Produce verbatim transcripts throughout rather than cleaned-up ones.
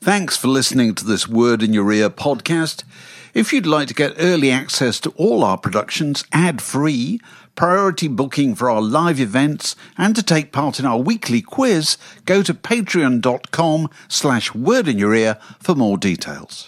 Thanks for listening to this Word in Your Ear podcast. If you'd like to get early access to all our productions ad-free, priority booking for our live events, and to take part in our weekly quiz, go to patreon.com slash word in your ear for more details.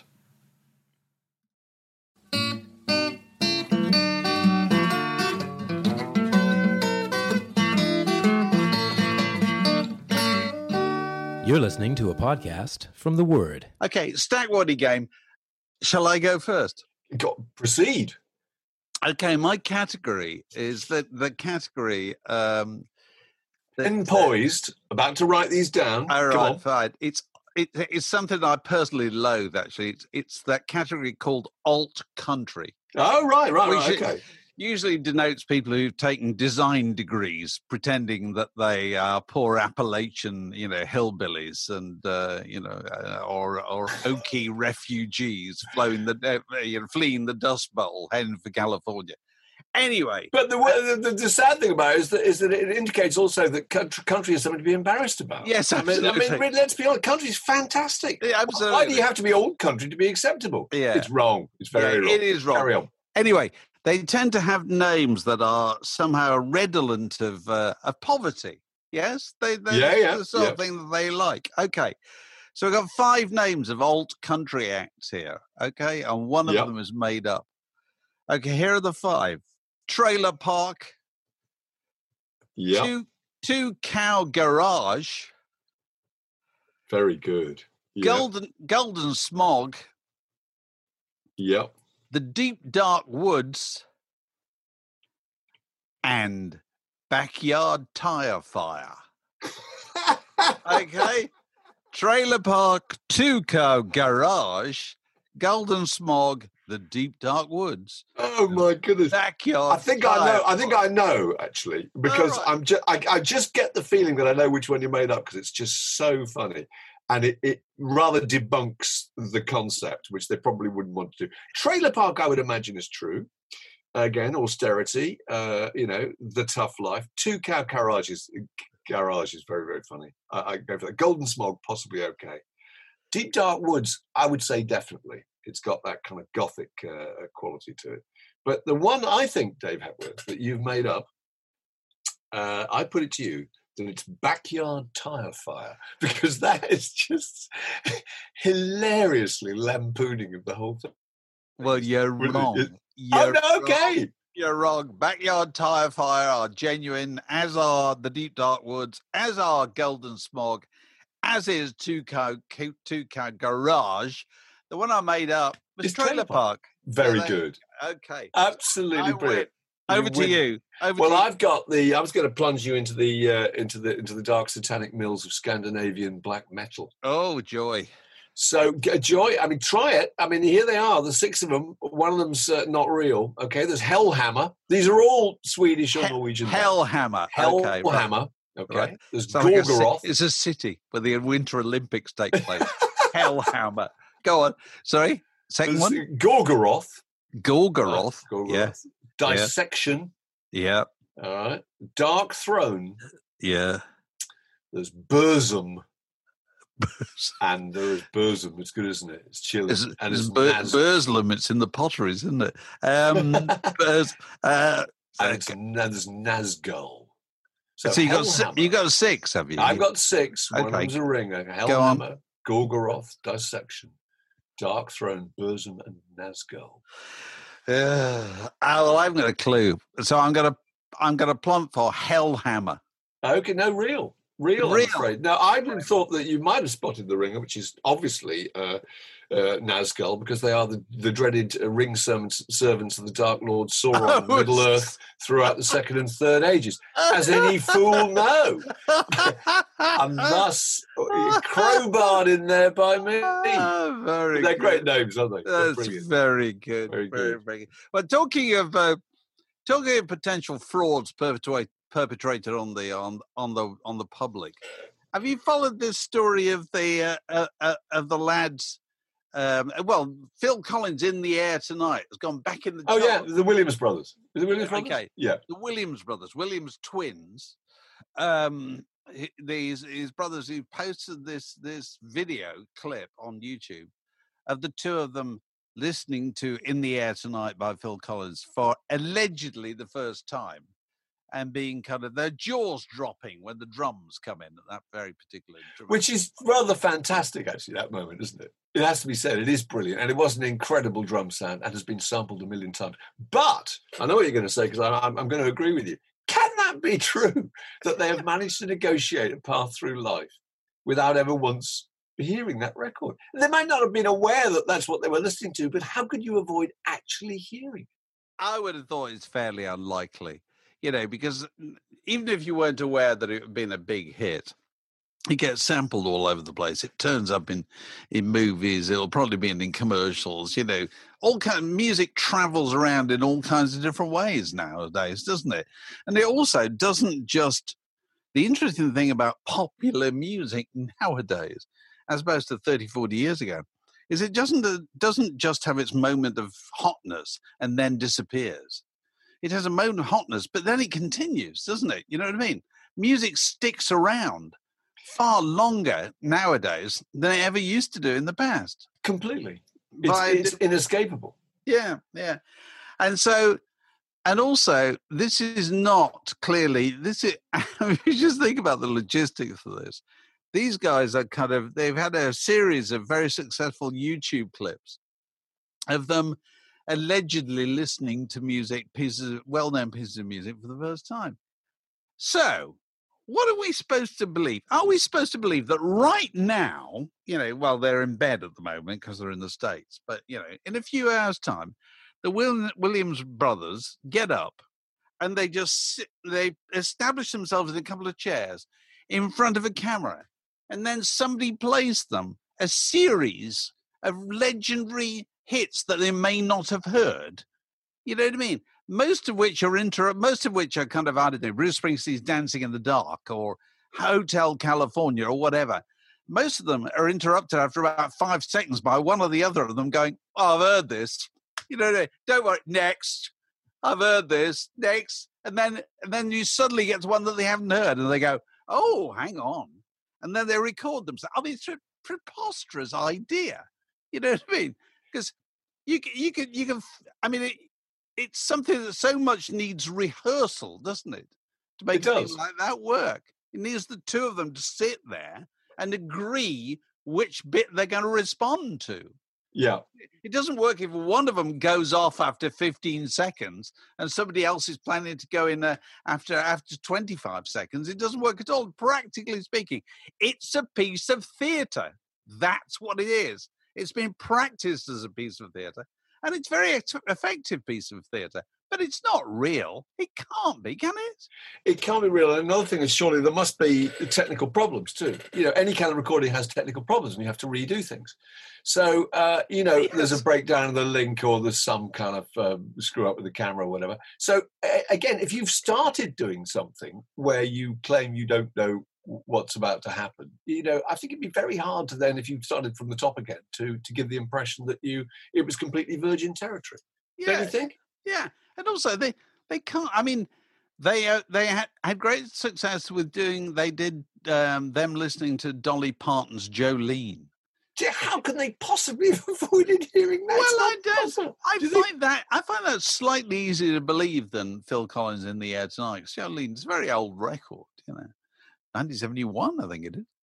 You're listening to a podcast from The Word. Okay, Stack Waddy game. Shall I go first? Got proceed. Okay, my category is that the category... Um, that, And poised, about to write these down. All Come right, on. fine. It's it, it's something I personally loathe. Actually, it's it's that category called alt country. Oh, right, right, Which right, it okay. usually denotes people who've taken design degrees, pretending that they are poor Appalachian, you know, hillbillies, and uh, you know, uh, or or Okie refugees flowing the uh, you know, fleeing the Dust Bowl, heading for California. Anyway, But the, the, the, the sad thing about it is that, is that it indicates also that country, country is something to be embarrassed about. Yes, I mean, I absolutely. mean, let's be honest, country's fantastic. Yeah, Why absolutely. do you have to be old country to be acceptable? Yeah. It's wrong. It's very Yeah, wrong. it is wrong. Carry on. Anyway, they tend to have names that are somehow redolent of uh, of poverty. Yes, they they Yeah, yeah, the sort yeah. of thing that they like. Okay, so we've got five names of alt country acts here. Okay, and one of Yep. them is made up. Okay, here are the five: Trailer Park, Yeah, Two Two Cow Garage, very good. Yeah, Golden Golden Smog, yeah. The Deep Dark Woods, and Backyard Tire Fire. Okay. Trailer Park, Two Cow Garage, Golden Smog, The Deep Dark Woods, Oh, my goodness. Backyard I think Tire I know. I think Fire. I know actually because right. I'm just. I, I just get the feeling that I know which one you made up because it's just so funny, and it, it rather debunks the concept, which they probably wouldn't want to do. Trailer Park, I would imagine, is true. Again, austerity. Uh, you know, the tough life. Two Cow Garage is garage is very very funny. I, I go for that. Golden Smog, possibly okay. Deep Dark Woods, I would say definitely. It's got that kind of gothic uh, quality to it. But the one I think, Dave Hepworth, that you've made up, uh, I put it to you that it's Backyard Tire Fire, because that is just hilariously lampooning of the whole thing. Well, you're Well, it- wrong. it- You're oh, no, wrong. okay. You're wrong. Backyard Tire Fire are genuine, as are The Deep Dark Woods, as are Golden Smog, as is Two Cow, Two Cow Garage. The one I made up was It's Trailer Trailer Park. Very So there- good. Okay. Absolutely I win. brilliant. Over You to win. you. Over Well, to you. I've got the. I was going to plunge you into the uh, into the into the dark satanic mills of Scandinavian black metal. Oh, joy. So, g- Joy, I mean, try it. I mean, here they are, the six of them. One of them's uh, not real. Okay, there's Hellhammer. These are all Swedish or He- Norwegian. bands. Hellhammer. Okay. right. Hellhammer. Okay. Right. There's Sounds like a ci- Gorgoroth. it's a city where the Winter Olympics take place. Hellhammer. Go on. Sorry. Second There's one. Gorgoroth. Gorgoroth. Gorgoroth. Yeah. Dissection. Yeah. All right. Dark Throne. Yeah. There's Burzum. And there is Burzum. It's good, isn't it? It's chilling. It's, and it's it's Bur- Naz- Burslem. It's in the potteries, isn't it? Um, Burs, uh, and it's, and there's Nazgul. so you got si- Hellhammer. you got six, have you? I've got six. One Okay. of them's a ringer. Go on. Hellhammer, Gorgoroth, Dissection, Dark Throne, Burzum, and Nazgul. Uh, oh, well, I've got a clue. So I'm gonna I'm gonna plump for Hellhammer. Okay, no, real. Real, Real. I'm afraid. Now, I would have thought that you might have spotted the ringer, which is obviously uh, uh, Nazgul, because they are the, the dreaded uh, ring servants, servants of the Dark Lord Sauron, Oh, Middle Earth, throughout the Second and Third Ages, as any fool know. And thus, crowbarred in there by me. Ah, very They're good. great names, aren't they? They're That's brilliant. very good. Very Very, good. very good. But talking of uh, talking of potential frauds perpetuate, perpetrated on the on on the on the public, have you followed this story of the uh, uh, uh, of the lads? Um, well, Phil Collins in the air tonight has gone back in the. Oh, yeah, chart. the Williams brothers. Is it Williams brothers? Okay. Yeah. The Williams brothers, Williams twins. Um, these his brothers who posted this this video clip on YouTube of the two of them listening to "In the Air Tonight" by Phil Collins for allegedly the first time, and being kind of their jaws dropping when the drums come in at that very particular dramatic. Which is rather fantastic, actually, that moment, isn't it? It has to be said, it is brilliant, and it was an incredible drum sound and has been sampled a million times. But I know what you're going to say, because I'm, I'm going to agree with you. Can that be true, that they have managed to negotiate a path through life without ever once hearing that record? They might not have been aware that that's what they were listening to, but how could you avoid actually hearing it? I would have thought it's fairly unlikely, you know, because even if you weren't aware that it had been a big hit, it gets sampled all over the place. It turns up in, in movies. It'll probably be in, in commercials. You know, all kind of music travels around in all kinds of different ways nowadays, doesn't it? And it also doesn't just. The interesting thing about popular music nowadays, as opposed to thirty, forty years ago, is it doesn't it doesn't just have its moment of hotness and then disappears. It has a moment of hotness, but then it continues, doesn't it? You know what I mean? Music sticks around far longer nowadays than it ever used to do in the past. Completely. It's, By, it's inescapable. Yeah, yeah. And so, and also, this is not clearly, this is, you just think about the logistics of this. These guys are kind of, they've had a series of very successful YouTube clips of them allegedly listening to music, pieces, well-known pieces of music for the first time. So, what are we supposed to believe? Are we supposed to believe that right now, you know, well, they're in bed at the moment because they're in the States, but, you know, in a few hours' time, the Will- Williams brothers get up and they just sit, they establish themselves in a couple of chairs in front of a camera, and then somebody plays them a series of legendary hits that they may not have heard. You know what I mean? Most of which are inter. Most of which are kind of, I don't know, Bruce Springsteen's "Dancing in the Dark" or "Hotel California" or whatever. Most of them are interrupted after about five seconds by one or the other of them going, "Oh, I've heard this." You know, don't worry. Next, I've heard this. Next, and then and then you suddenly get to one that they haven't heard, and they go, "Oh, hang on," and then they record themselves. I mean, it's a preposterous idea. You know what I mean? Because you you can you can. I mean. It, It's something that so much needs rehearsal, doesn't it? To make it things like that work. It needs the two of them to sit there and agree which bit they're going to respond to. Yeah. It doesn't work if one of them goes off after fifteen seconds and somebody else is planning to go in uh, after after twenty-five seconds. It doesn't work at all. Practically speaking, it's a piece of theatre. That's what it is. It's been practiced as a piece of theatre. And it's a very effective piece of theatre, but it's not real. It can't be, can it? It can't be real. And another thing is, surely there must be technical problems too. You know, any kind of recording has technical problems, and you have to redo things. So, uh, you know, yes. There's a breakdown of the link, or there's some kind of um, screw up with the camera or whatever. So, uh, again, if you've started doing something where you claim you don't know what's about to happen, you know, I think it'd be very hard to then, if you started from the top again, to to give the impression that you it was completely virgin territory. Yeah. Don't you think? Yeah, and also they they can't. I mean, they uh, they had, had great success with doing. They did um, them listening to Dolly Parton's Jolene. How can they possibly have avoided hearing that? Well, I don't. Possible. I Do find they... that I find that slightly easier to believe than Phil Collins' "In the Air Tonight." Jolene's a very old record, you know. nineteen seventy-one, I think it is.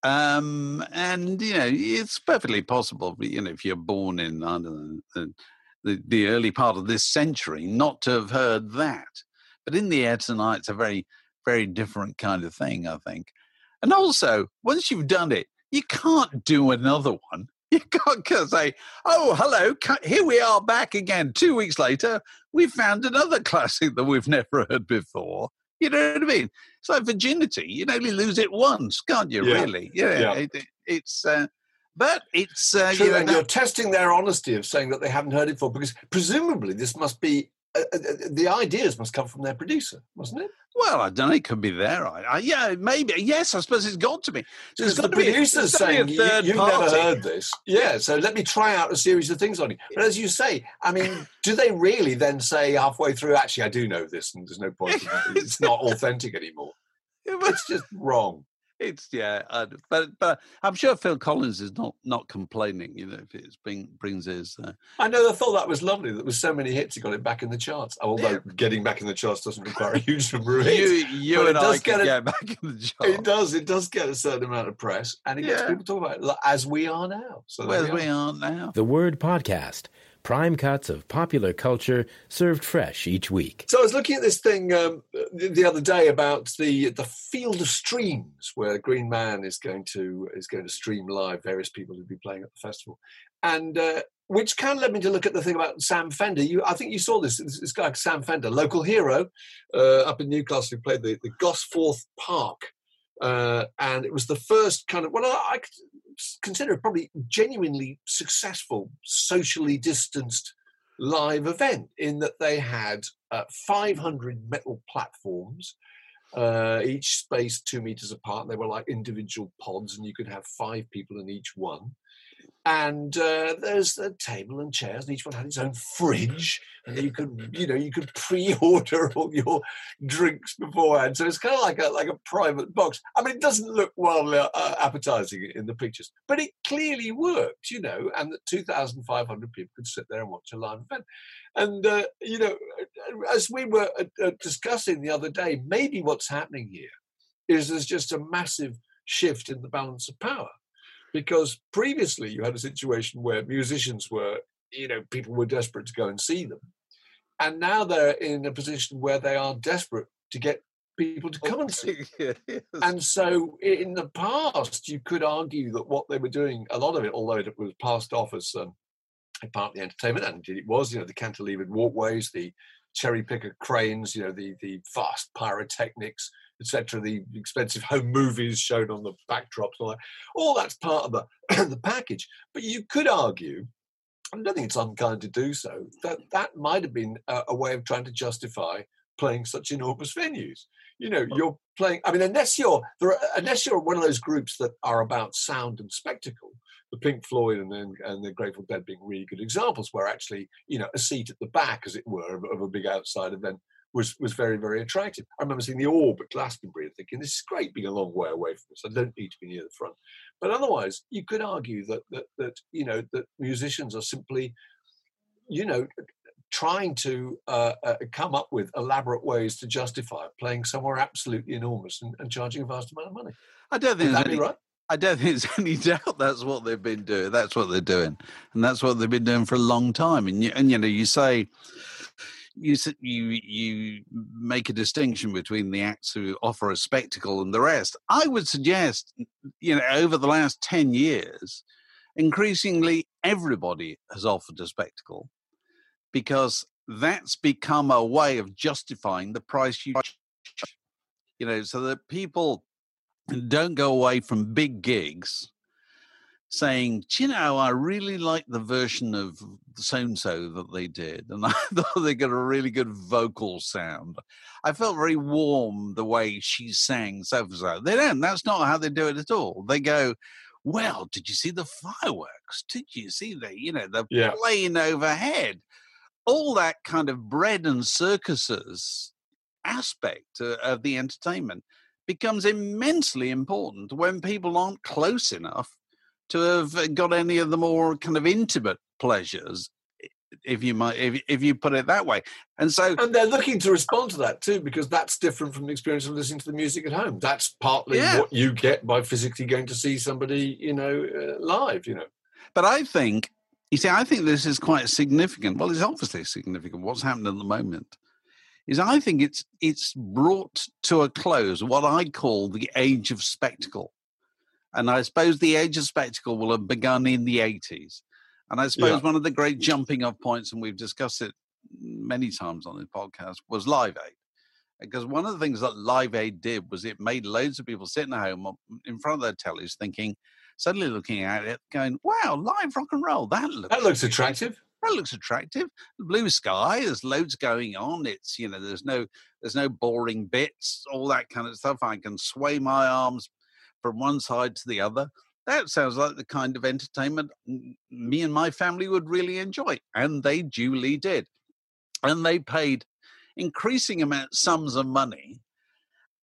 Um, and, you know, it's perfectly possible, you know, if you're born in, I don't know, the, the, the early part of this century, not to have heard that. But "In the Air Tonight" it's a very, very different kind of thing, I think. And also, once you've done it, you can't do another one. You can't say, "Oh, hello, here we are back again. Two weeks later, we found another classic that we've never heard before." You know what I mean? It's like virginity. You only lose it once, can't you, yeah. really? Yeah, yeah. It, it, it's... Uh, but it's... Uh, True, you know, and that... you're testing their honesty of saying that they haven't heard it before, because presumably this must be... Uh, uh, the ideas must come from their producer, mustn't it? Well, I don't know. It could be their idea. Yeah, maybe. Yes, I suppose it's got to be. So it's the producer's saying, you, you've never heard this. Yeah, so let me try out a series of things on you. But as you say, I mean, do they really then say halfway through, actually, I do know this, and there's no point in it. It's not authentic anymore? It's just wrong. It's yeah, I, but but I'm sure Phil Collins is not not complaining. You know, if it bring, brings his. Uh, I know. I thought that was lovely. That was so many hits. He got it back in the charts. Although Yeah. getting back in the charts doesn't require a huge number of you hits. you but and it I does can get a- get back in the job. It does. It does get a certain amount of press, and it gets Yeah. people talking about it, like, as we are now. So there Where we we are. are now. The Word Podcast. Prime cuts of popular culture served fresh each week. So I was looking at this thing um, the, the other day about the the Field of Streams, where Green Man is going to is going to stream live various people who'll be playing at the festival, and uh, which kind of led me to look at the thing about Sam Fender. You, I think you saw this. This, this guy Sam Fender, local hero uh, up in Newcastle, who played the the Gosforth Park, uh, and it was the first kind of well, I, I consider it probably genuinely successful, socially distanced live event, in that they had uh, five hundred metal platforms, uh, each spaced two meters apart. They were like individual pods, and you could have five people in each one. And uh, there's a table and chairs, and each one had its own fridge, and you could, you know, you could pre-order all your drinks beforehand. So it's kind of like a like a private box. I mean, it doesn't look well uh, appetizing in the pictures, but it clearly worked, you know. And that two thousand five hundred people could sit there and watch a live event. And uh, you know, as we were uh, discussing the other day, maybe what's happening here is there's just a massive shift in the balance of power. Because previously you had a situation where musicians were, you know, people were desperate to go and see them. And now they're in a position where they are desperate to get people to come and see. Yes. And so in the past, you could argue that what they were doing, a lot of it, although it was passed off as um, part of the entertainment, and it was, you know, the cantilevered walkways, the cherry picker cranes, you know, the, the vast pyrotechnics, et cetera, the expensive home movies shown on the backdrops, all that. All that's part of the, the package. But you could argue, I don't think it's unkind to do so, that that might have been a, a way of trying to justify playing such enormous venues. You know, you're playing, I mean, unless you're, there are, unless you're one of those groups that are about sound and spectacle, the Pink Floyd and then and the Grateful Dead being really good examples, where actually, you know, a seat at the back, as it were, of, of a big outside event was was very, very attractive. I remember seeing the Orb at Glastonbury and thinking, this is great being a long way away from this. I don't need to be near the front. But otherwise, you could argue that that that you know that musicians are simply, you know, trying to uh, uh, come up with elaborate ways to justify playing somewhere absolutely enormous and, and charging a vast amount of money. I don't think Would there's that be any, right? I don't think there's any doubt that's what they've been doing. That's what they're doing, and that's what they've been doing for a long time. And you, and you know, you say you s- you you make a distinction between the acts who offer a spectacle and the rest. I would suggest, you know, over the last ten years, increasingly everybody has offered a spectacle, because that's become a way of justifying the price you charge. You know, so that people don't go away from big gigs saying, do you know, I really like the version of so-and-so that they did, and I thought they got a really good vocal sound. I felt very warm the way she sang so-and-so. They don't. That's not how they do it at all. They go, well, did you see the fireworks? Did you see the, you know, the Yeah. plane overhead? All that kind of bread and circuses aspect uh, of the entertainment becomes immensely important when people aren't close enough to have got any of the more kind of intimate pleasures, if you might, if, if you put it that way. And so, And they're looking to respond to that too, because that's different from the experience of listening to the music at home. That's partly Yeah. what you get by physically going to see somebody, you know, uh, live, you know. but I think, you see, I think this is quite significant. Well, it's obviously significant. What's happened at the moment is I think it's it's brought to a close what I call the age of spectacle. And I suppose the age of spectacle will have begun in the eighties. And I suppose Yeah. one of the great jumping off points, and we've discussed it many times on this podcast, was Live Aid. Because one of the things that Live Aid did was it made loads of people sitting at home in front of their tellies thinking, suddenly looking at it, going, wow, live rock and roll, that looks That looks attractive. that looks attractive. Blue sky, there's loads going on. It's, you know, there's no there's no boring bits, all that kind of stuff. I can sway my arms from one side to the other. That sounds like the kind of entertainment me and my family would really enjoy. And they duly did. And they paid increasing amount sums of money.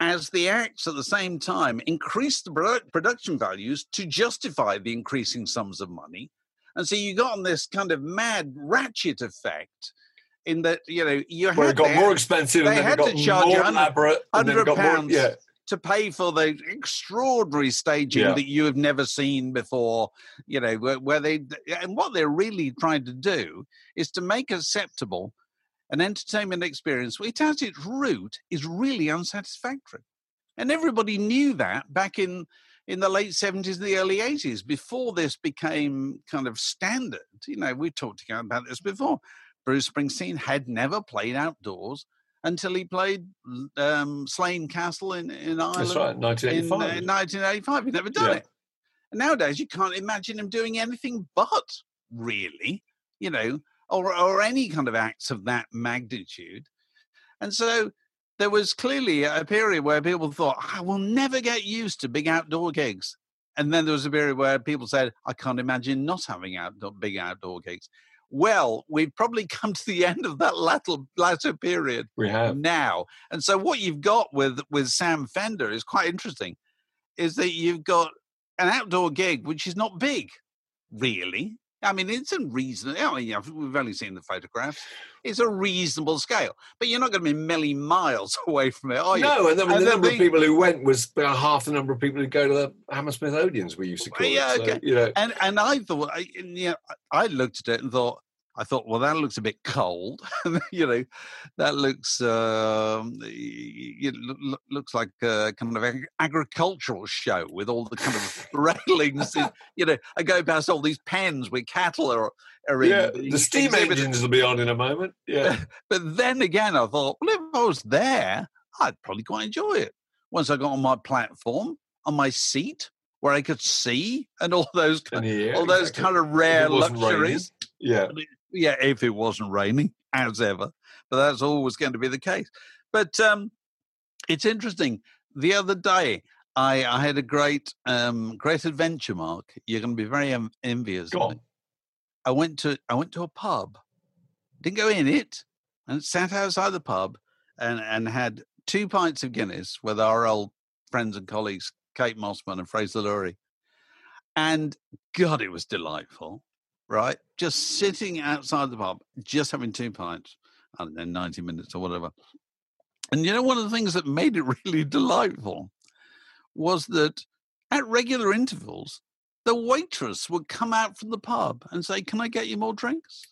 as the acts at the same time increased the produ- production values to justify the increasing sums of money. And so you got on this kind of mad ratchet effect in that, you know, you Where had it got they more had- expensive they and then had it got to charge more one hundred elaborate and then it got more, pounds yeah. to pay for the extraordinary staging Yeah. that you have never seen before, you know, where, where they, and what they're really trying to do is to make acceptable an entertainment experience which at its root is really unsatisfactory. And everybody knew that back in, in the late seventies and the early eighties, before this became kind of standard. You know, we talked about this before. Bruce Springsteen had never played outdoors until he played um, Slane Castle in, in Ireland. That's right, nineteen eighty-five. In uh, nineteen eighty-five. He'd never done Yeah. it. And nowadays, you can't imagine him doing anything but, really, you know, or, or any kind of acts of that magnitude. And so there was clearly a period where people thought, I will never get used to big outdoor gigs. And then there was a period where people said, I can't imagine not having outdoor, big outdoor gigs. Well, we've probably come to the end of that latter, latter period We have. now. And so what you've got with, with Sam Fender is quite interesting, is that you've got an outdoor gig which is not big, really. I mean, it's a reasonable, I mean, yeah, we've only seen the photographs. It's a reasonable scale. But you're not going to be many miles away from it, are you? No, and then And the the number thing- of people who went was about half the number of people who go to the Hammersmith Odeons, we used to call Yeah, it. So, okay. you know, And and I thought, I, and, you know, I looked at it and thought, I thought, well, that looks a bit cold. you know, that looks um, it lo- looks like a kind of ag- agricultural show with all the kind of railings. in- you know, I go past all these pens where cattle are, are in. yeah, the steam exhibited. engines will be on in a moment. Yeah, But then again, I thought, well, if I was there, I'd probably quite enjoy it. Once I got on my platform, on my seat, where I could see, and all those kind, And yeah, all those exactly. kind of If rare it wasn't raining. luxuries. yeah. Yeah, if it wasn't raining, as ever. But that's always going to be the case. But um, it's interesting. The other day, I, I had a great, um, great adventure, Mark. You're going to be very en- envious. Go of me. on. I went to I went to a pub, didn't go in it, and sat outside the pub and, and had two pints of Guinness with our old friends and colleagues, Kate Mossman and Fraser Lurie. And God, it was delightful, right? Just sitting outside the pub, just having two pints, I don't know, ninety minutes or whatever. And you know, one of the things that made it really delightful was that at regular intervals, the waitress would come out from the pub and say, "Can I get you more drinks?"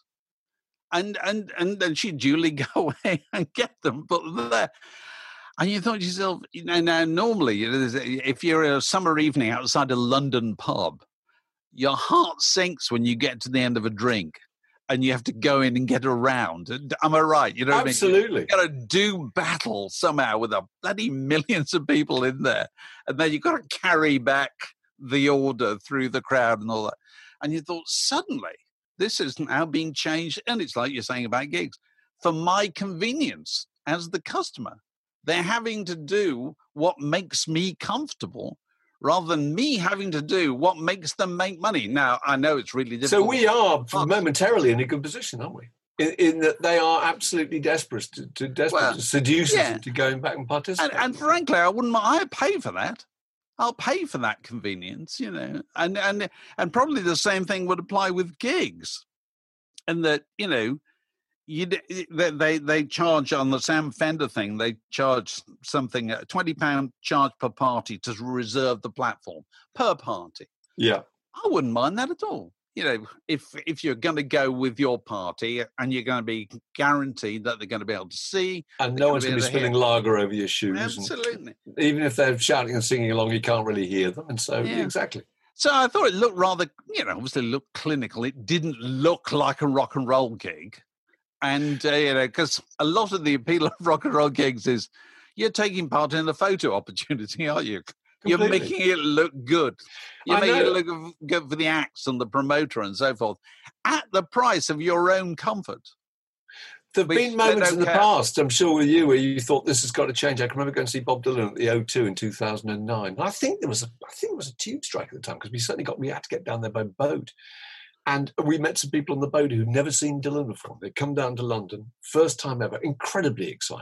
And and and then she'd duly go away and get them, put them there. And you thought to yourself, you know, now normally, you know, there's a- if you're a summer evening outside a London pub, your heart sinks when you get to the end of a drink and you have to go in and get around. And- Am I right? You know what I mean? Absolutely. You've got to do battle somehow with the bloody millions of people in there. And then you've got to carry back the order through the crowd and all that. And you thought, suddenly, this is now being changed. And it's like you're saying about gigs. For my convenience as the customer, they're having to do what makes me comfortable rather than me having to do what makes them make money. Now, I know it's really difficult. So we are But- momentarily in a good position, aren't we? In, in that they are absolutely desperate to, to desperate Well, to seduce yeah. us into going back and participating. And, and frankly, I wouldn't mind. I'd pay for that. I'll pay for that convenience, you know. And and and probably the same thing would apply with gigs, and that you know, you they they, they charge on the Sam Fender thing. They charge something a twenty pound charge per party to reserve the platform per party. yeah, I wouldn't mind that at all. You know, if if you're going to go with your party and you're going to be guaranteed that they're going to be able to see, and they're no one's gonna going to be be able to spilling lager over your shoes. hear. And Absolutely. even if they're shouting and singing along, you can't really hear them. And so, Yeah. exactly. So I thought it looked rather, you know, obviously it looked clinical. It didn't look like a rock and roll gig. And, uh, you know, because a lot of the appeal of rock and roll gigs is you're taking part in a photo opportunity, aren't you? You're Completely. making it look good. You're I making know. it look good for the acts and the promoter and so forth at the price of your own comfort. There have Which been they moments don't in the care. past, I'm sure with you, where you thought this has got to change. I can remember going to see Bob Dylan at the O two in two thousand nine. And I think there was a, I think there was a tube strike at the time because we certainly got, we had to get down there by boat. And we met some people on the boat who'd never seen Dylan before. They'd come down to London, first time ever, incredibly excited.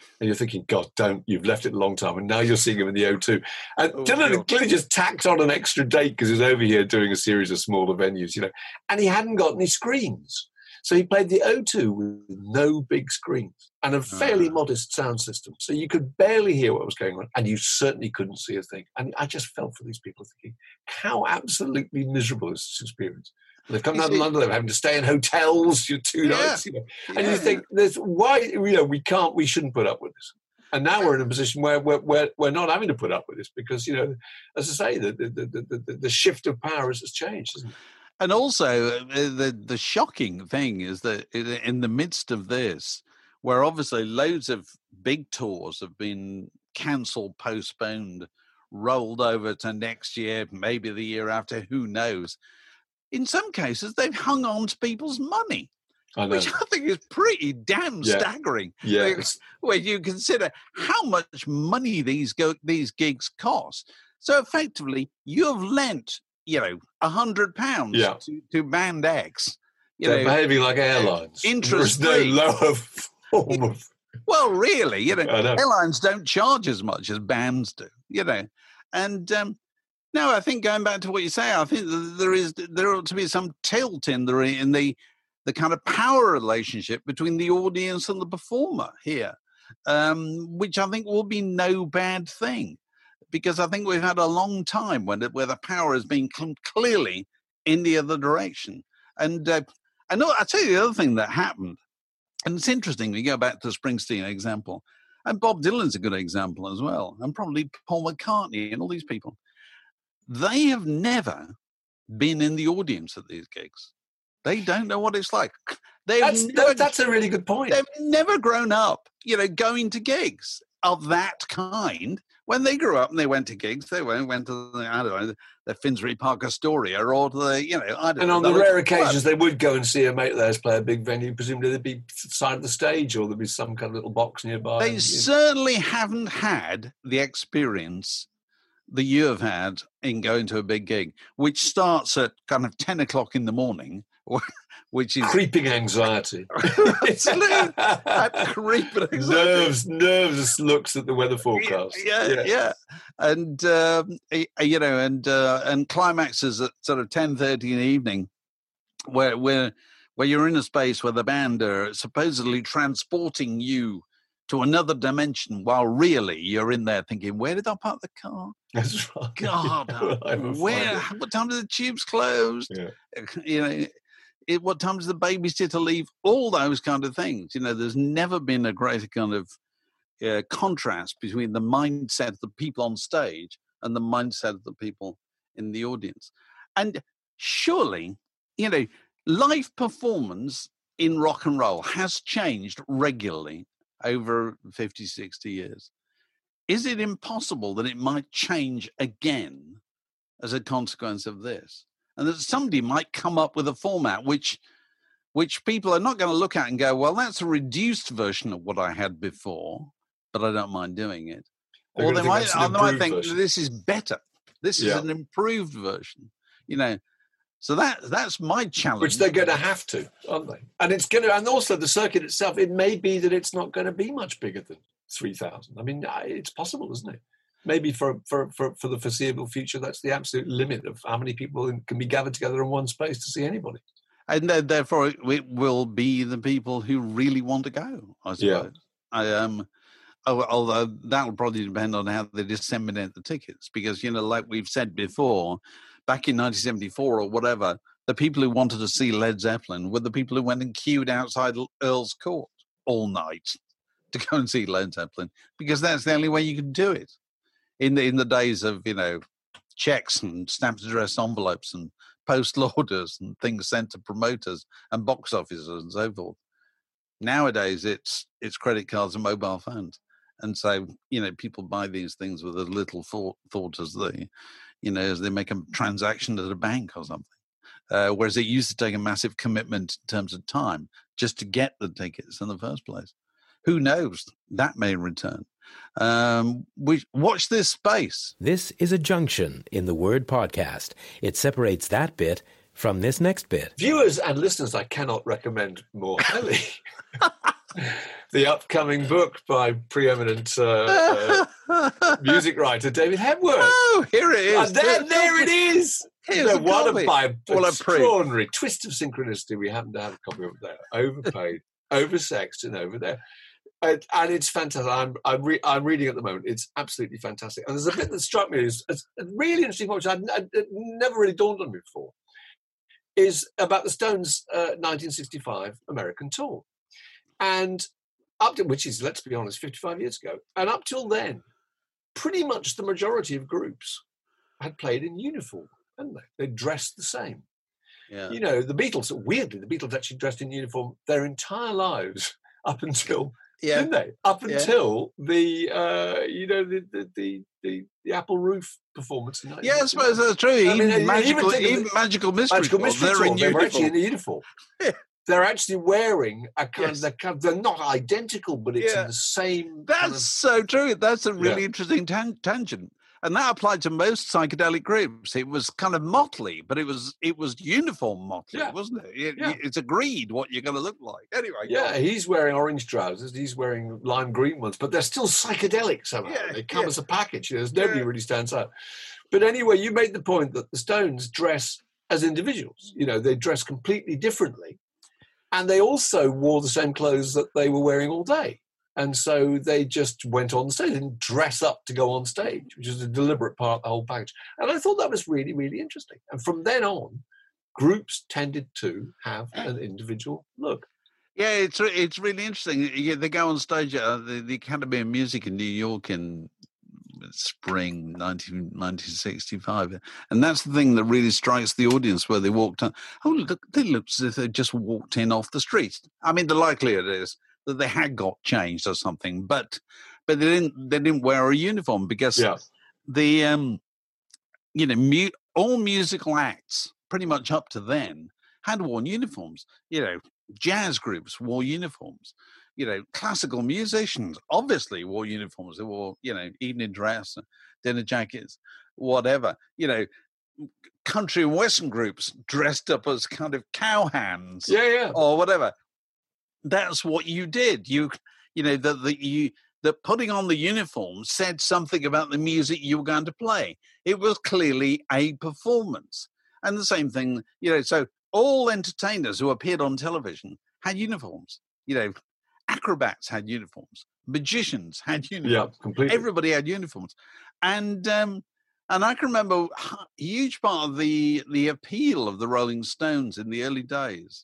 And you're thinking, God, don't, you've left it a long time. And now you're seeing him in the O two. And Oh, Dylan God. clearly just tacked on an extra date because he's over here doing a series of smaller venues, you know. And he hadn't got any screens. So he played the O two with no big screens and a fairly Ah. modest sound system. So you could barely hear what was going on. And you certainly couldn't see a thing. And I just felt for these people thinking, how absolutely miserable is this experience? They've come You down to see- London, they're having to stay in hotels for two Yeah. nights, you know. And Yeah. you think, "There's why you know we can't, we shouldn't put up with this." And now we're in a position where we're we're, we're not having to put up with this because, you know, as I say, the the the, the, the shift of power has changed, isn't it? And also, uh, the the shocking thing is that in in the midst of this, where obviously loads of big tours have been cancelled, postponed, rolled over to next year, maybe the year after, who knows? In some cases, they've hung on to people's money, I know. which I think is pretty damn Yeah. staggering. Yeah. When you consider how much money these go these gigs cost. So effectively, you have lent, you know, a hundred pounds Yeah. to, to band X. You They're know, behaving like airlines. interest There is free. no lower form of. well, really, you know, I know. airlines don't charge as much as bands do, you know. And um, no, I think going back to what you say, I think that there is there ought to be some tilt in the in the the kind of power relationship between the audience and the performer here, um, which I think will be no bad thing, because I think we've had a long time when it, where the power has been cl- clearly in the other direction. And uh, I know I tell you the other thing that happened, and it's interesting. We go back to the Springsteen example, and Bob Dylan's a good example as well, and probably Paul McCartney and all these people. They have never been in the audience at these gigs. They don't know what it's like. They've That's never, that, that's a really good point. they've never grown up, you know, going to gigs of that kind. When they grew up and they went to gigs, they went, went to the, I don't know, the Finsbury Park Astoria or to the, you know, I don't And know. on the local rare club. occasions they would go and see a mate of theirs play a big venue, presumably they'd be side of the stage or there'd be some kind of little box nearby. They and, you know. certainly haven't had the experience that you have had in going to a big gig, which starts at kind of ten o'clock in the morning, which is Creeping anxiety. it's a little- that creeping anxiety. nerves, nerves looks at the weather forecast. Yeah, yeah, yeah. And um, y- you know, and uh, and climaxes at sort of ten thirty in the evening, where where where you're in a space where the band are supposedly transporting you to another dimension, while really you're in there thinking, "Where did I park the car? That's right. God, I'm where? fine. What time do the tubes close? Yeah. You know." It, what time does the babysitter leave? All those kind of things. You know, there's never been a greater kind of uh, contrast between the mindset of the people on stage and the mindset of the people in the audience. And surely, you know, live performance in rock and roll has changed regularly over fifty, sixty years. Is it impossible that it might change again as a consequence of this? And that somebody might come up with a format which which people are not going to look at and go, well, that's a reduced version of what I had before, but I don't mind doing it. They're Or gonna they think might, that's an or they might improved think version. this is better. This is Yeah. an improved version, you know. So that that's my challenge. Which they're going to have to, aren't they? And it's going to, and also the circuit itself, it may be that it's not going to be much bigger than three thousand. I mean, I- it's possible, isn't it? Maybe for, for, for, for the foreseeable future, that's the absolute limit of how many people can be gathered together in one space to see anybody. And then, therefore, it it will be the people who really want to go, I suppose. Yeah. I, um, al- although that will probably depend on how they disseminate the tickets, because, you know, like we've said before, back in nineteen seventy-four or whatever, the people who wanted to see Led Zeppelin were the people who went and queued outside Earl's Court all night to go and see Led Zeppelin, because that's the only way you could do it. In the in the days of, you know, checks and stamped address envelopes and postal orders and things sent to promoters and box officers and so forth. Nowadays, it's it's credit cards and mobile phones, and so, you know, people buy these things with as little thought thought as they, you know, as they make a transaction at a bank or something. Uh, whereas it used to take a massive commitment in terms of time just to get the tickets in the first place. Who knows? That may return. Um, we watch this space. This is a junction in the word podcast. It separates that bit from this next bit. Viewers and listeners, I cannot recommend more highly. the upcoming book by preeminent uh, uh, music writer David Hepworth. Oh, here it is. And there, there it is. Here's No, a what copy. a by Well, a extraordinary twist of synchronicity. We happen to have a copy of it there. Overpaid, oversexed, and over there. And, and it's fantastic. I'm I'm, re- I'm reading at the moment. It's absolutely fantastic. And there's a bit that struck me as, as a really interesting point, which I'd, I'd, I'd never really dawned on me before, is about the Stones' uh, nineteen sixty-five American tour. And up to, which is, let's be honest, fifty-five years ago. And up till then, pretty much the majority of groups had played in uniform, hadn't they? They dressed the same. Yeah. You know, the Beatles, weirdly, the Beatles actually dressed in uniform their entire lives up until, Yeah. didn't they? Up Yeah. until the, uh, you know, the the, the the the Apple Roof performance. In Yeah, I suppose that's true. I Even, mean, even magical, think of even the- magical mystery. Magical Tour, Mystery they're Tour, in they were actually in uniform. a uniform. Yeah. They're actually wearing a kind Yes. of, they're, kind of, they're not identical, but it's Yeah. in the same. That's kind of, so true. That's a really Yeah. interesting tan- tangent, and that applied to most psychedelic groups. It was kind of motley, but it was it was uniform motley, Yeah. wasn't it? It- Yeah. It's agreed what you're going to look like. Anyway, go yeah, on. he's wearing orange trousers. He's wearing lime green ones, but they're still psychedelic somehow. Yeah, They come yeah. as a package. You know, there's nobody Yeah. really stands out. But anyway, you made the point that the Stones dress as individuals. You know, they dress completely differently. And they also wore the same clothes that they were wearing all day. And so they just went on stage, didn't dress up to go on stage, which is a deliberate part of the whole package. And I thought that was really, really interesting. And from then on, groups tended to have an individual look. Yeah, it's re- it's really interesting. Yeah, they go on stage at uh, the, the Academy of Music in New York in spring nineteen, nineteen sixty-five, and that's the thing that really strikes the audience where they walked on. Oh, look, they looked as if they just walked in off the street. I mean, the likelihood is that they had got changed or something, but but they didn't they didn't wear a uniform because Yeah. the um you know mu- all musical acts pretty much up to then had worn uniforms. You know, jazz groups wore uniforms. You know, classical musicians obviously wore uniforms. They wore, you know, evening dress, dinner jackets, whatever. You know, country and western groups dressed up as kind of cowhands Yeah, yeah. or whatever. That's what you did. You, you know, that that you that putting on the uniform said something about the music you were going to play. It was clearly a performance, and the same thing. You know, so all entertainers who appeared on television had uniforms. You know. Acrobats had uniforms. Magicians had uniforms. Yeah, completely. Everybody had uniforms, and um, and I can remember a huge part of the the appeal of the Rolling Stones in the early days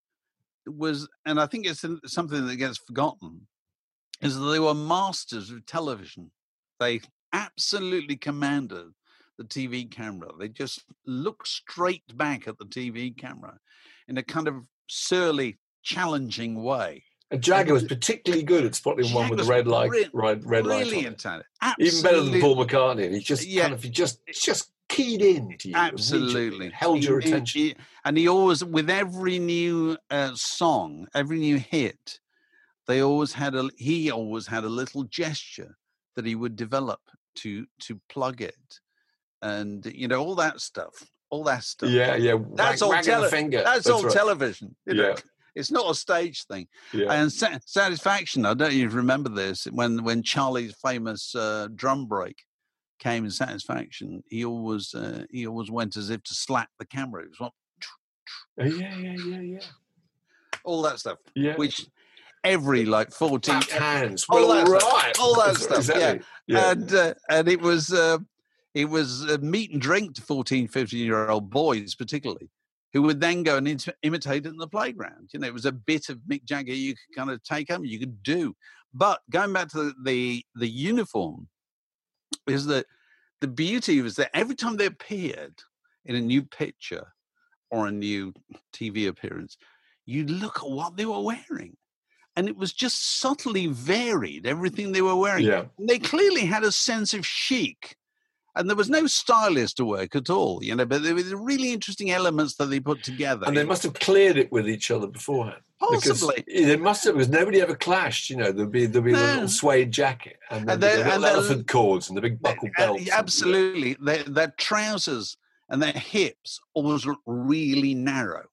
was, and I think it's something that gets forgotten, is that they were masters of television. They absolutely commanded the T V camera. They just looked straight back at the T V camera in a kind of surly, challenging way. And Jagger was particularly good at spotting one with the Jagger's red light, bri- red, red light on it. Brilliant at it. Even better than Absolutely- Paul McCartney. He just Yeah. kind of he just just keyed in to you. Absolutely. immediately, held He- your he- attention. he- and he always, with every new uh, song, every new hit, they always had a, he always had a little gesture that he would develop to, to plug it. And, you know, all that stuff, all that stuff. yeah, yeah. That's wag, all wagging tele- the finger. That's, all right. television. You know? Yeah. It's not a stage thing. Yeah. And sa- Satisfaction, I don't know if you remember this, when, when Charlie's famous uh, drum break came in Satisfaction, he always uh, he always went as if to slap the camera. It was like, Oh, yeah, yeah, yeah, yeah. all that stuff, Yeah. which every like fourteen, Clapped hands. all Well, that right. stuff, all that stuff, Exactly. Yeah. and uh, and it was uh, it was uh, meat and drink to fourteen, fifteen year old boys, particularly, who would then go and int- imitate it in the playground. You know, it was a bit of Mick Jagger you could kind of take home, you could do. But going back to the the, the uniform, is that the beauty was that every time they appeared in a new picture or a new T V appearance, you'd look at what they were wearing. And it was just subtly varied, everything they were wearing. Yeah. And they clearly had a sense of chic. And there was no stylist to work at all, you know, but there were really interesting elements that they put together. And they must have cleared it with each other beforehand. Possibly. Because they must have, because nobody ever clashed, you know. There'd be, there'd be No. the little suede jacket and then And the they're- little and they're- elephant cords and the big buckle Uh, belts. and- absolutely. Their, their trousers and their hips always looked really narrow.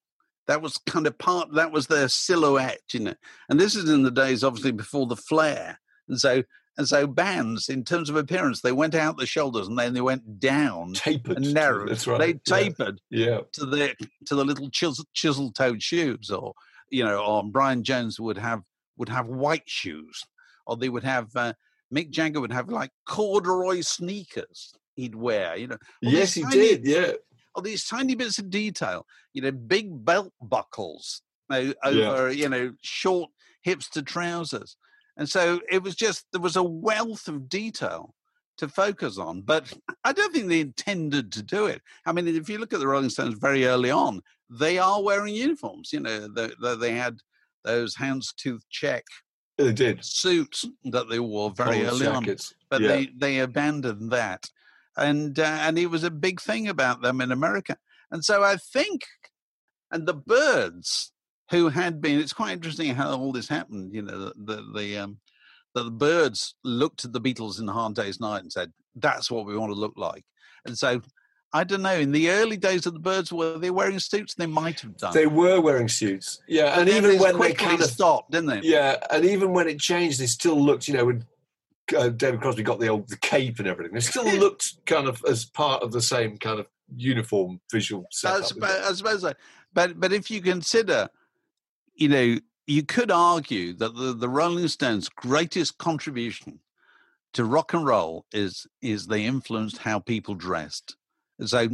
That was kind of part, that was their silhouette, you know. And this is in the days, obviously, before the flare. And so, and so bands, in terms of appearance, they went out the shoulders and then they went down. Tapered. And narrowed. That's right. They tapered yeah. Yeah. to the to the little chisel, chisel-toed shoes, or, you know, or Brian Jones would have would have white shoes, or they would have, uh, Mick Jagger would have like corduroy sneakers he'd wear, you know. Yes, he tiny, did, yeah. All these tiny bits of detail, you know, big belt buckles you know, over, yeah. you know, short hipster trousers. And so it was just, there was a wealth of detail to focus on. But I don't think they intended to do it. I mean, if you look at the Rolling Stones very early on, they are wearing uniforms. You know, they, they had those houndstooth check they did. suits that they wore very Cold early jackets. on. But yeah. they, they abandoned that. And uh, and it was a big thing about them in America. And so I think, and the Byrds, who had been, it's quite interesting how all this happened, you know, the, the, the, um, the Byrds looked at the Beatles in Hard Day's Night and said, that's what we want to look like. And so, I don't know, in the early days of the Byrds, were they wearing suits? They might have done. They were wearing suits, yeah. But and even when they kind kind of of stopped, didn't they? Yeah, and even when it changed, they still looked, you know, when uh, David Crosby got the old the cape and everything, they still looked kind of as part of the same kind of uniform visual setup. I suppose, I suppose so. But, but if you consider, you know, you could argue that the, the Rolling Stones' greatest contribution to rock and roll is is they influenced how people dressed. So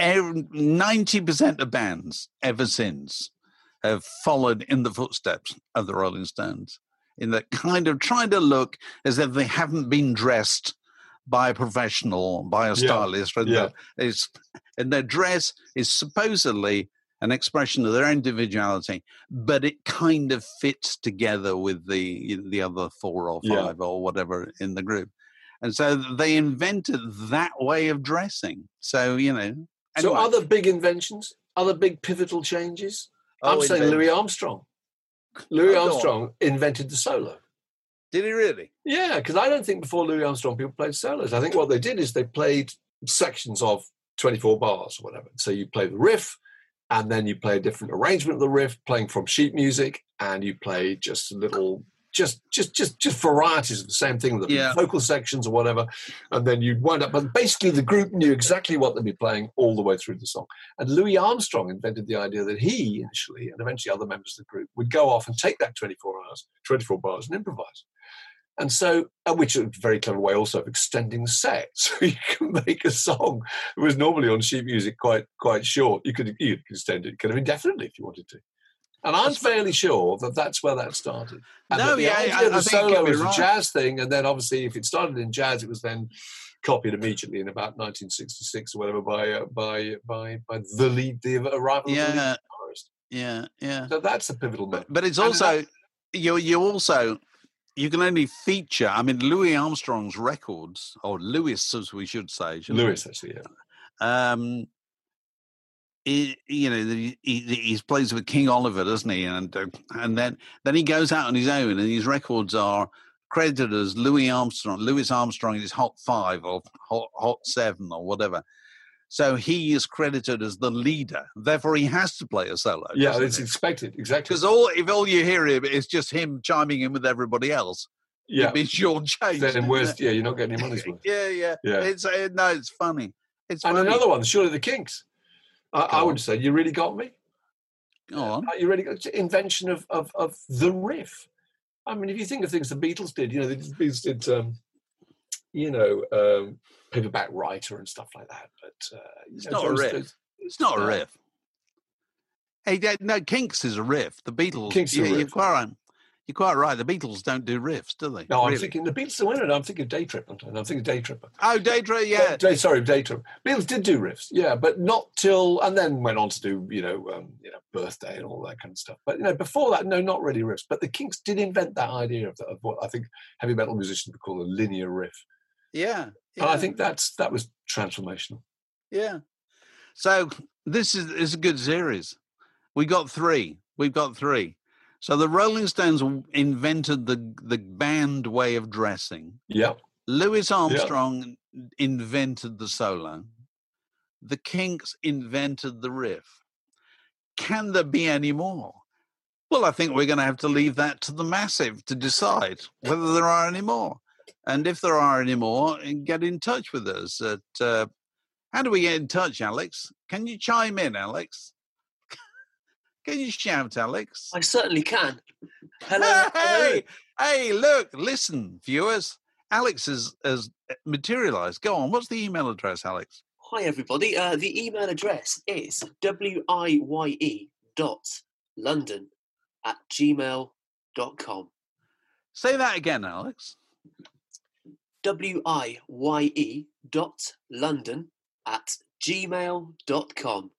ninety percent of bands ever since have followed in the footsteps of the Rolling Stones, in that kind of trying to look as if they haven't been dressed by a professional, by a stylist. Yeah. And, Yeah. it's, and their dress is supposedly an expression of their individuality, but it kind of fits together with the the other four or five yeah. or whatever in the group. And so they invented that way of dressing. So, you know. Anyway. So other big inventions, other big pivotal changes? Oh, I'm saying invented. Louis Armstrong. Louis Oh, Armstrong invented the solo. Did he really? Yeah, because I don't think before Louis Armstrong people played solos. I think what they did is they played sections of twenty-four bars or whatever. So you play the riff, and then you play a different arrangement of the riff, playing from sheet music, and you play just a little, just just just just varieties of the same thing, the yeah. vocal sections or whatever, and then you'd wind up. But basically, the group knew exactly what they'd be playing all the way through the song. And Louis Armstrong invented the idea that he initially, and eventually other members of the group, would go off and take that twenty-four hours, twenty-four bars, and improvise. And so, which is a very clever way also of extending the set. So you can make a song that was normally on sheet music quite quite short. You could, you could extend it kind of indefinitely if you wanted to. And I'm that's fairly sure that that's where that started. And no, the yeah, idea I, of the I solo think was right. a jazz thing. And then obviously if it started in jazz, it was then copied immediately in about nineteen sixty-six or whatever by uh, by by by the lead, the arrival yeah. of the lead guitarist. Yeah, yeah. So that's a pivotal moment. But, but it's also, that, you you also... You can only feature, I mean, Louis Armstrong's records, or Louis, as we should say. Louis, actually, yeah. Um, he, you know, he, he, he plays with King Oliver, doesn't he? And uh, and then, then he goes out on his own, and his records are credited as Louis Armstrong. Louis Armstrong is Hot Five or Hot, Hot Seven or whatever. So he is credited as the leader. Therefore, he has to play a solo. Yeah, it's it? expected, exactly. Because all if all you hear him is just him chiming in with everybody else, yeah, it's shortchanged. Then worst, yeah, you're not getting your money's worth. yeah, yeah, yeah. It's uh, no, it's funny. It's and funny. another one, surely the Kinks. I, I would say you really got me. Go on. Uh, you really got invention of, of of the riff. I mean, if you think of things the Beatles did, you know, the Beatles did. Um, you know, um, Paperback Writer and stuff like that. But uh, it's know, not John a riff. Stones, it's not a riff. Hey, no, Kinks is a riff. The Beatles. Kinks you, are a riff. You're quite right. You're quite right. The Beatles don't do riffs, do they? No, I'm really? thinking the Beatles are winning. I'm thinking Day Tripper. I'm thinking Day Tripper. Oh, Day Tripper, yeah. Day, sorry, Day Tripper. Beatles did do riffs, yeah, but not till, and then went on to do, you know, um, you know, Birthday and all that kind of stuff. But you know, before that, no, not really riffs. But the Kinks did invent that idea of, of what I think heavy metal musicians would call a linear riff. Yeah, yeah. And I think that's that was transformational. Yeah. So this is, is a good series. We got three. We've got three. So the Rolling Stones invented the the band way of dressing. Yeah. Louis Armstrong yeah. invented the solo. The Kinks invented the riff. can there be any more? Well, I think we're going to have to leave that to the massive to decide whether there are any more. And if there are any more, get in touch with us. At, uh, how do we get in touch, Alex? Can you chime in, Alex? Can you shout, Alex? I certainly can. Hello. Hey, hey, look, listen, viewers. Alex has, has materialized. Go on. What's the email address, Alex? Hi, everybody. Uh, the email address is w i y e dot london at gmail dot com. Say that again, Alex. w i y e dot london at gmail dot com.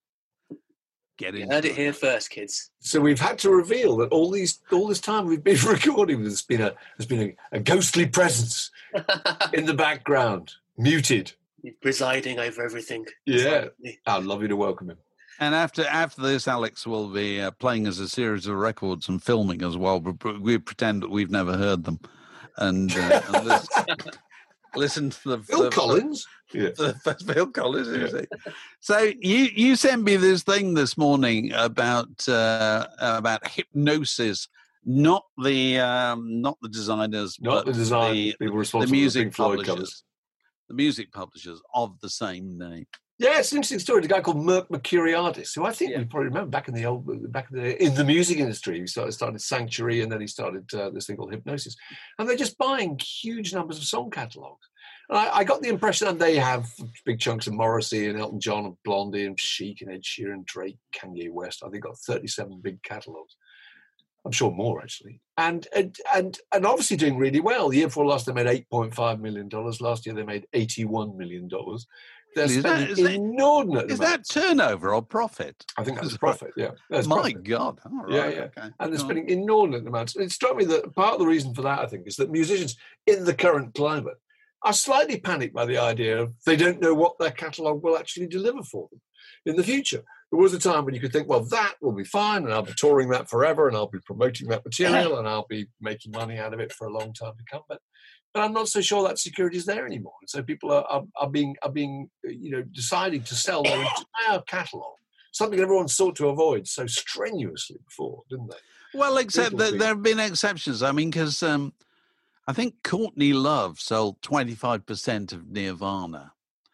Get in. You heard it here first, kids. So we've had to reveal that all these all this time we've been recording, there's been a there's been a, a ghostly presence in the background, muted. He's presiding over everything. Yeah, I'd love you to welcome him. And after after this, Alex will be uh, playing us a series of records and filming as well. We, we pretend that we've never heard them, and, uh, and listen, listen to the Phil the, Collins. The, the, the Phil Collins. Yeah. So you you sent me this thing this morning about uh, about hypnosis, not the um, not the designers, not but the design the, people responsible the music for Pink Floyd publishers. covers. The music publishers of the same name. Yeah, it's an interesting story. The guy called Merck Mercuriadis, who I think Yeah. we probably remember back in the old, back in the in the music industry. He started, started Sanctuary, and then he started uh, this thing called Hypnosis. And they're just buying huge numbers of song catalogues. And I, I got the impression that they have big chunks of Morrissey and Elton John and Blondie and Chic and Ed Sheeran, Drake, Kanye West. I think got thirty-seven big catalogues. I'm sure more actually, and and and and obviously doing really well. The year before last, they made eight point five million dollars. Last year, they made eighty-one million dollars. They're Is that- spending is that- inordinate. Is that amounts. turnover or profit? I think that's profit. Yeah, that's My profit. God! All right, Yeah, yeah. Okay. And they're Go on. spending inordinate amounts. It struck me that part of the reason for that, I think, is that musicians in the current climate are slightly panicked by the idea of they don't know what their catalogue will actually deliver for them in the future. There was a time when you could think, well, that will be fine, and I'll be touring that forever, and I'll be promoting that material, and I'll be making money out of it for a long time to come. But, but I'm not so sure that security is there anymore. And so people are, are, are being, are being, you know, deciding to sell their entire catalogue, something everyone sought to avoid so strenuously before, didn't they? Well, except People that think- there have been exceptions. I mean, because um, I think Courtney Love sold twenty-five percent of Nirvana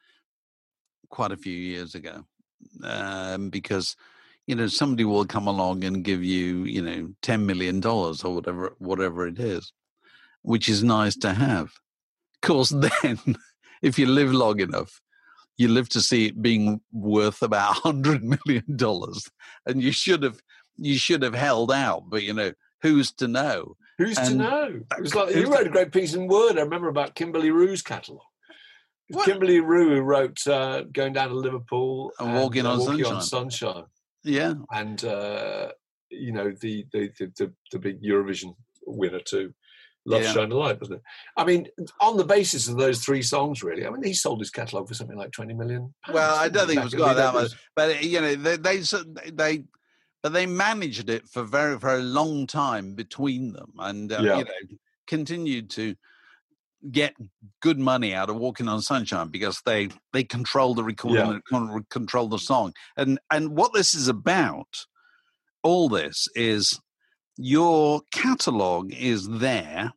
quite a few years ago. Um, because, you know, somebody will come along and give you, you know, ten million dollars or whatever, whatever it is, which is nice to have. Of course, then, if you live long enough, you live to see it being worth about one hundred million dollars, and you should have, you should have held out, but, you know, who's to know? Who's to And- know? It was like, Who's you wrote a great piece in Word, I remember, about Kimberly Rue's catalogue. It was What? Kimberly Rue who wrote uh, Going Down to Liverpool And Walking on Walking Sunshine. on Sunshine. Yeah. And, uh, you know, the, the, the, the, the big Eurovision winner too. Love Yeah. Shine a Light, wasn't it? I mean, on the basis of those three songs, really, I mean, he sold his catalogue for something like twenty million pounds. Well, I don't think it Back was in quite the that days. much, but you know, they, they they but they managed it for very very long time between them, and uh, Yeah. you know, continued to get good money out of Walking on Sunshine because they they control the recording Yeah. and con- control the song, and and what this is about, all this is your catalog is there,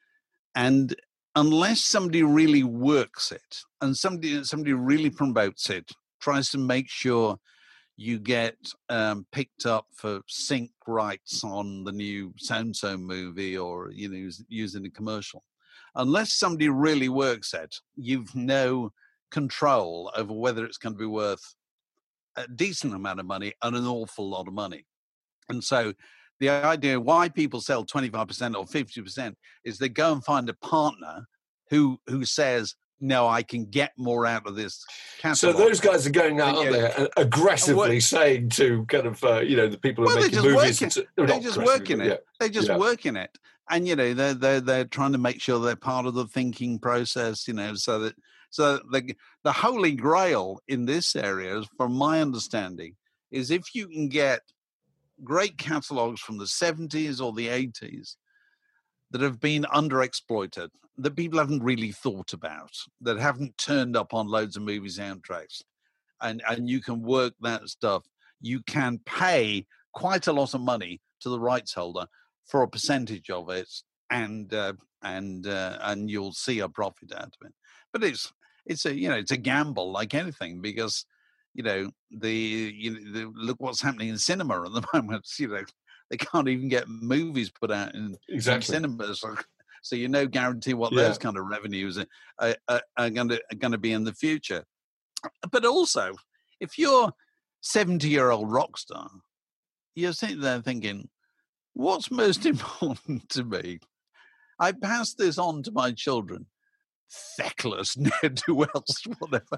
and unless somebody really works it and somebody somebody really promotes it, tries to make sure you get um, picked up for sync rights on the new so-and-so movie or, you know, using a commercial, unless somebody really works it, you've no control over whether it's going to be worth a decent amount of money and an awful lot of money. And so the idea why people sell twenty-five percent or fifty percent is they go and find a partner who who says, no, I can get more out of this So catalog. those guys are going out, aren't Yeah. they, and aggressively What- saying to kind of, uh, you know, the people who Well, are they're making just movies. working- and so- They're not just aggressively, working but it. They're just Yeah. working it. And, you know, they're, they're, they're trying to make sure they're part of the thinking process, you know, so that, so the, the holy grail in this area, from my understanding, is if you can get great catalogs from the seventies or the eighties that have been underexploited, that people haven't really thought about, that haven't turned up on loads of movie soundtracks, and, and you can work that stuff, you can pay quite a lot of money to the rights holder for a percentage of it, and uh, and uh, and you'll see a profit out of it. But it's it's a you know it's a gamble like anything, because you know the you know, the, look what's happening in cinema at the moment. You know they can't even get movies put out in, Exactly. in cinemas, so, so you no guarantee what Yeah. those kind of revenues are, are, are, are going to are going to be in the future. But also, if you're seventy year old rock star, you're sitting there thinking, what's most important to me? I pass this on to my children. Feckless, ne'er-do-wells, whatever.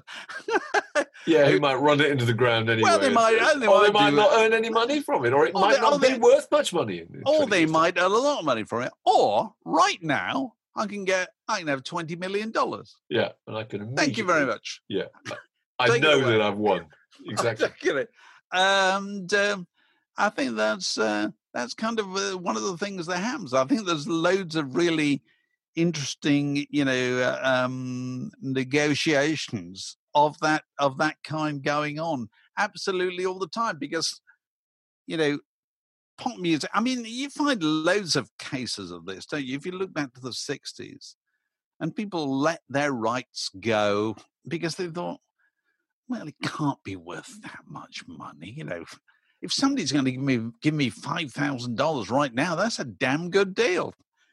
Yeah, who might run it into the ground anyway. Well, they might, and they or might, they might do not it. earn any money from it, or it Or might they- not or be they- worth much money. in- in Or twenty they years' time. might earn a lot of money from it. Or right now, I can get, I can have twenty million dollars. Yeah, and I can. Thank you very immediately- much. Yeah, I Take it know away. that I've won. Exactly. Get it? And um, I think that's uh, that's kind of uh, one of the things that happens. I think there's loads of really interesting, you know, uh, um, negotiations of that of that kind going on absolutely all the time, because you know pop music. I mean, you find loads of cases of this, don't you? If you look back to the sixties, and people let their rights go because they thought, well, it can't be worth that much money, you know. If somebody's going to give me give me five thousand dollars right now, that's a damn good deal.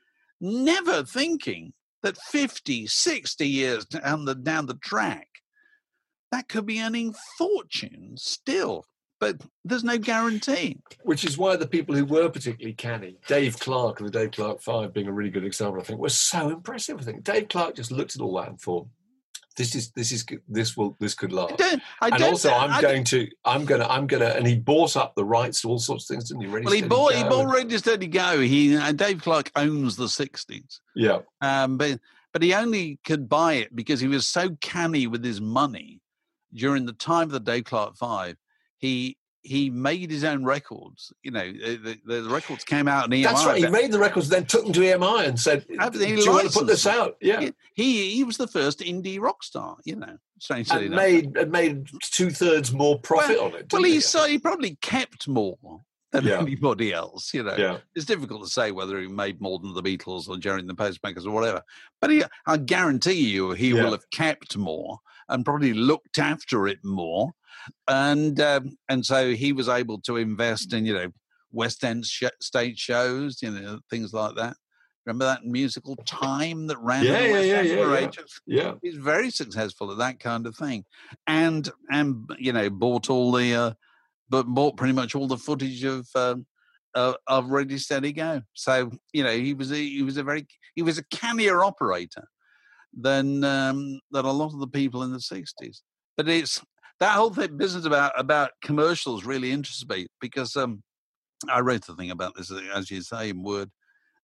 Never thinking that fifty, sixty years down the down the track, that could be earning fortunes still. But there's no guarantee. Which is why the people who were particularly canny, Dave Clark and the Dave Clark Five being a really good example, I think, was so impressive. I think Dave Clark just looked at all that and thought, "This is this is this will this could I last." don't, I And don't, also, I'm I going to, I'm going to, I'm going to, and he bought up the rights to all sorts of things, didn't he? Ready, Well, he Steady, bought he Go. bought Ready Steady Go. He uh, Dave Clark owns the sixties. Yeah, Um, but but he only could buy it because he was so canny with his money during the time of the Dave Clark Five. He he made his own records. You know, the, the, the records came out, and he that's right. He made the records, then took them to E M I and said, "Do Absolutely, you want to put licensed this out?" Yeah, He, he he was the first indie rock star. You know, strangely and enough. made and made two thirds more profit on it. Well, didn't he he? so he probably kept more than Yeah. anybody else. You know, Yeah, it's difficult to say whether he made more than the Beatles or Jerry and the Pacemakers or whatever. But he, I guarantee you, he Yeah. will have kept more and probably looked after it more. And um, and so he was able to invest in, you know, West End sh- stage shows, you know, things like that. Remember that musical Time that ran Yeah, in the yeah, West yeah, End yeah, for yeah. ages? yeah. He's very successful at that kind of thing, and and you know bought all the, uh, but bought pretty much all the footage of um, uh, of Ready Steady Go. So you know he was a, he was a very he was a cannier operator than um, than a lot of the people in the sixties. But it's that whole thing, business about about commercials really interests me, because um, I wrote the thing about this, as you say in Word.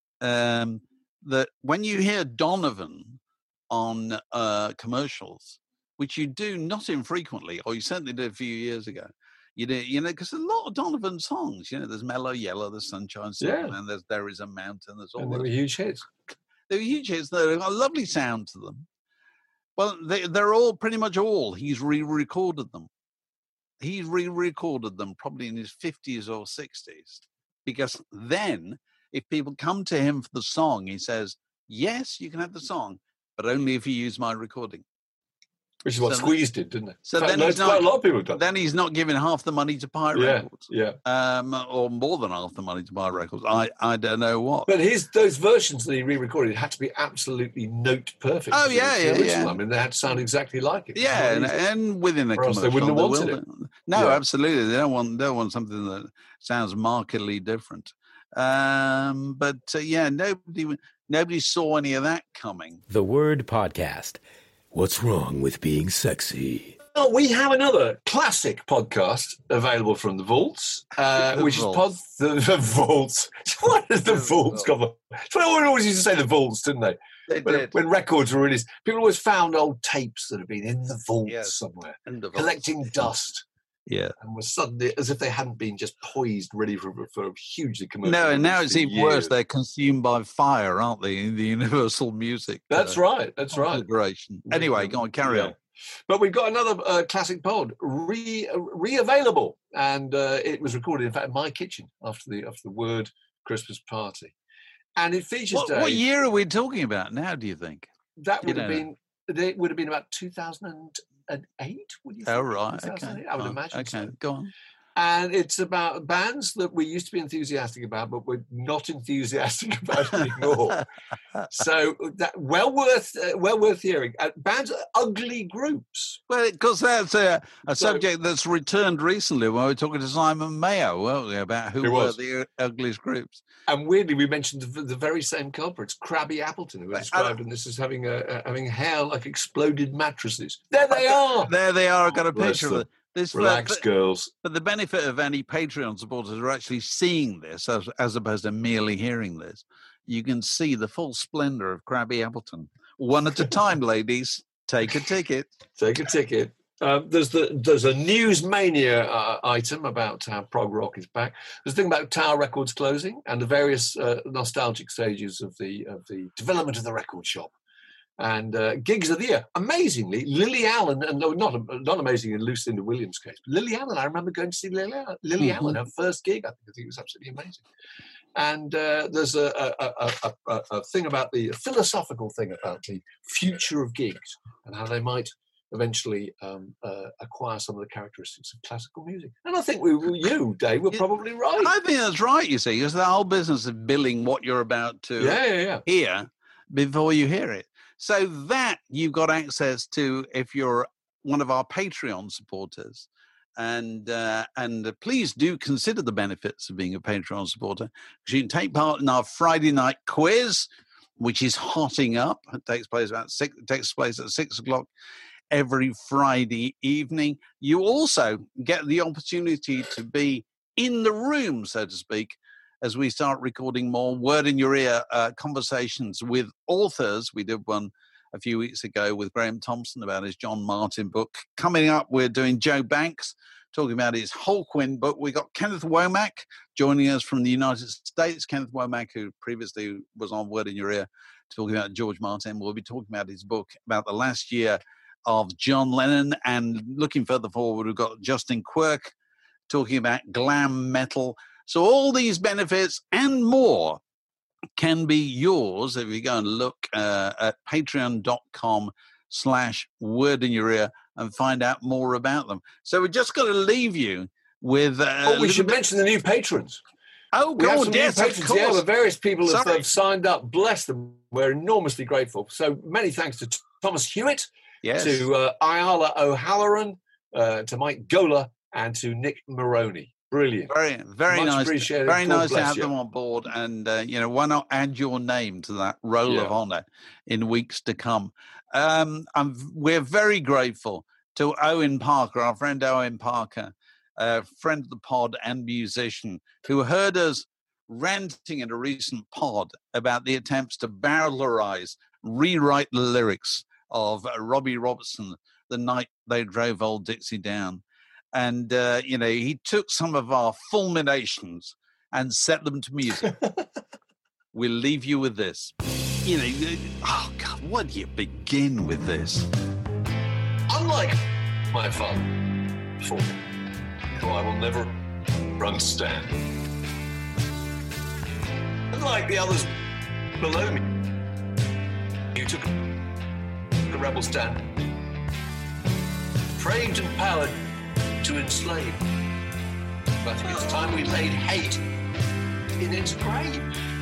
Um, that when you hear Donovan on uh, commercials, which you do not infrequently, or you certainly did a few years ago, you do, you know, because a lot of Donovan songs, you know, there's Mellow Yellow, there's Sunshine Yeah. Superman, there's There Is a Mountain, there's all And they that. were huge hits. They're huge hits. They've got a lovely sound to them. Well, they, they're all pretty much all. He's re-recorded them. He's re-recorded them probably in his fifties or sixties, because then if people come to him for the song, he says, "Yes, you can have the song, but only if you use my recording." Which is what So Squeeze did, didn't it? so In fact, then loads- he's not- quite a lot of people have done. Then he's not giving half the money to Pirate Yeah, Records, yeah. um, or more than half the money to Pirate Records. I, I don't know what. But his those versions that he re-recorded had to be absolutely note perfect. Oh, to the- yeah, to the yeah, original. yeah. I mean, they had to sound exactly like it. Yeah, and, It's not easy. and within a Or else commercial, they wouldn't have will wanted be- No, Yeah. absolutely, they don't want don't want something that sounds markedly different. Um, but uh, yeah, nobody nobody saw any of that coming. The Word Podcast. What's wrong with being sexy? Oh, we have another classic podcast available from the Vaults, uh, The which Vaults. is pod the, the Vaults. What is the The Vaults got? That's what everyone always used to say. The Vaults, didn't they? They When, did. when records were released, people always found old tapes that had been in the vaults Yes. somewhere, And the collecting Vaults. dust, Yeah. and were suddenly as if they hadn't been just poised, ready for for a hugely commercial. No, and now release it's for even worse. years. They're consumed by fire, aren't they? In the Universal Music. That's uh, right. That's right. configuration. Anyway, go on, carry Yeah. on. But we've got another uh, classic pod re re-available, and uh, it was recorded, in fact, in my kitchen after the after the Word Christmas party, and it features. What, Dave, what year are we talking about now? Do you think that would you have know. been? It would have been about two thousand eight. Would you? Think? Oh right, okay. I would oh, imagine. Okay, So. go on. And it's about bands that we used to be enthusiastic about, but we're not enthusiastic about anymore. So that well worth uh, well worth hearing. Uh, bands are ugly groups. Well, because that's a, a So- subject that's returned recently when we were talking to Simon Mayo, weren't we, about who It were was. the ugliest groups. And weirdly, we mentioned the, the very same culprits, Crabby Appleton, who was Right. described in this as having a, a having hair like exploded mattresses. There they are. There they are. I've got a Bless picture of them. it. This Relax, for, girls. for the benefit of any Patreon supporters who are actually seeing this, as, as opposed to merely hearing this, you can see the full splendor of Crabby Appleton. One at a time, ladies. Take a ticket. Take a ticket. Um, there's the there's a news mania uh, item about how prog rock is back. There's a thing about Tower Records closing and the various uh, nostalgic stages of the of the development of the record shop. And uh, gigs of the year. Amazingly, Lily Allen, and no, not not amazing in Lucinda Williams' case, but Lily Allen. I remember going to see Lily, Lily Mm-hmm. Allen, her first gig. I think, I think it was absolutely amazing. And uh, there's a, a, a, a, a thing about the a philosophical thing about the future of gigs and how they might eventually um, uh, acquire some of the characteristics of classical music. And I think we, you, Dave, were probably right. I think that's right, you see, because the whole business of billing what you're about to Yeah, yeah, yeah. hear before you hear it. So that you've got access to if you're one of our Patreon supporters. And uh, and uh, please do consider the benefits of being a Patreon supporter, because you can take part in our Friday night quiz, which is hotting up. It takes place about six. It takes place at six o'clock every Friday evening. You also get the opportunity to be in the room, so to speak, as we start recording more word in your ear uh, conversations with authors. We did one a few weeks ago with Graham Thompson about his John Martin book. Coming up, we're doing Joe Banks, talking about his Holquin book. We got Kenneth Womack joining us from the United States. Kenneth Womack, who previously was on Word in Your Ear, talking about George Martin. We'll be talking about his book about the last year of John Lennon. And looking further forward, we've got Justin Quirk talking about glam metal. So all these benefits and more can be yours if you go and look uh, at patreon.com slash word in your ear and find out more about them. So we're just going to leave you with... Uh, Oh, we should bit... mention the new patrons. Oh, we have God, some yes, new of patrons. course. Yeah, the various people have, Sorry. have signed up. Bless them. We're enormously grateful. So many thanks to T- Thomas Hewitt, Yes. to uh, Ayala O'Halloran, uh, to Mike Gola, and to Nick Maroney. Brilliant. Very, very Much nice. appreciated. Very God nice to bless have you. them on board. And, uh, you know, why not add your name to that roll Yeah. of honour in weeks to come? Um, I'm, we're very grateful to Owen Parker, our friend Owen Parker, a friend of the pod and musician, who heard us ranting in a recent pod about the attempts to barrelerize, rewrite the lyrics of uh, Robbie Robertson, The Night They Drove Old Dixie Down. And, uh, you know, he took some of our fulminations and set them to music. We'll leave you with this. You know, oh, God, where do you begin with this? Unlike my father before me, who I will never understand. Unlike the others below me, you took a rebel stand, framed and powered to enslave. But it's time we laid hate in its grave.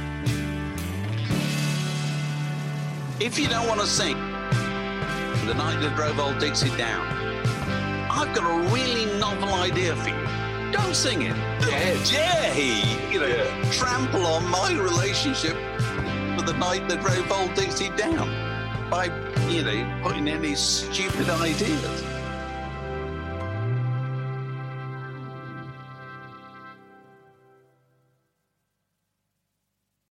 If you don't want to sing The Night That Drove Old Dixie Down, I've got a really novel idea for you. Don't sing it. Yeah. Dare he, you know, Yeah. trample on my relationship with The Night That Drove Old Dixie Down by, you know, putting in these stupid ideas.